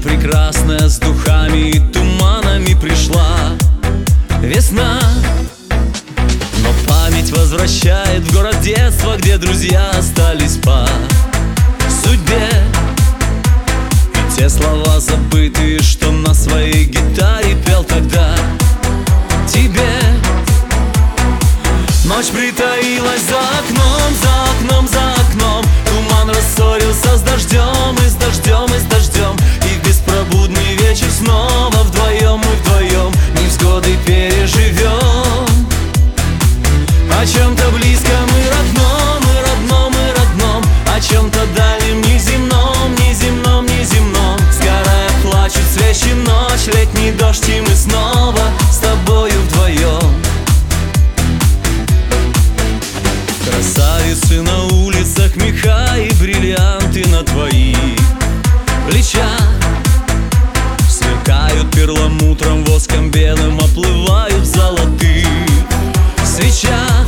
прекрасная, с духами и туманами пришла весна. Но память возвращает в город детства, где друзья остались по судьбе. И те слова забытые, что на своей гитаре пел тогда тебе. Ночь притаилась за окном, за окном, за окном. Туман рассорился с дождем, и с дождем, и с дождем. И в беспробудный вечер снова вдвоем мы вдвоем невзгоды переживем. О чем-то близком и родном, и родном, и родном. О чем-то дальнем, неземном, неземном, неземном. Сгорая плачут свечи, ночь, летний дождь, и мы снова с тобою вдвоем. Красавицы на улицах, меха и бриллианты на твоих плечах. Сверкают перламутром, воском белым, оплывают в золотых свечах.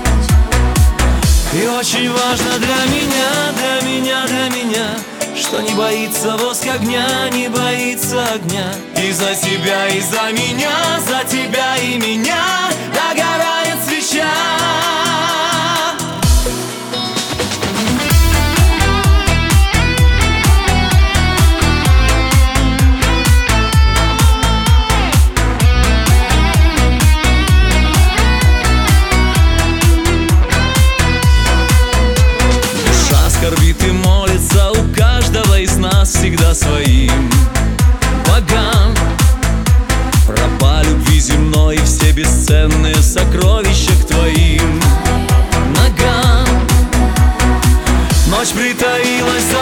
И очень важно для меня, для меня, для меня, что не боится воск огня, не боится огня. И за тебя, и за меня, за тебя и меня догорает свеча. Скорбит и молится у каждого из нас всегда своим богам. Пропа любви земной и все бесценные сокровища к твоим ногам. Ночь притаилась за